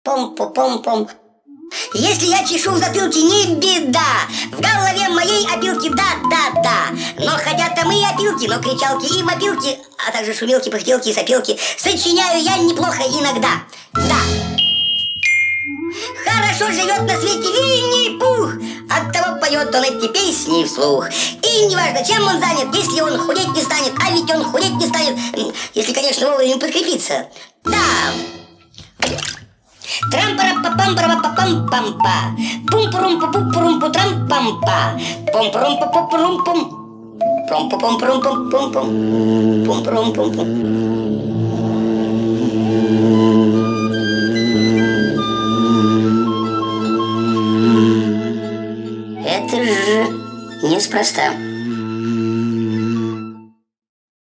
Пом-пом-пом-пом. Если я чешу в затылке, не беда. В голове моей опилки, да. Но хотя там и опилки, но кричалки и вопилки, а также шумелки, пыхтелки и сопелки сочиняю я неплохо иногда. Да. Хорошо живет на свете Винни-Пух, оттого поет он эти песни вслух. И неважно, чем он занят, если он худеть не станет, а ведь он худеть не станет, если, конечно, вовремя подкрепиться. Да. Трам-пара-па-пам-пара-па-пам-пам-па. Пум-пурум-пу-пум-пурум-пу-трам-пам-па. Пум-пурум-пу-пу-пурум-пум. Пум-пу-пум-пурум-пум-пум. Пум-пурум-пум-пум. Это же неспроста.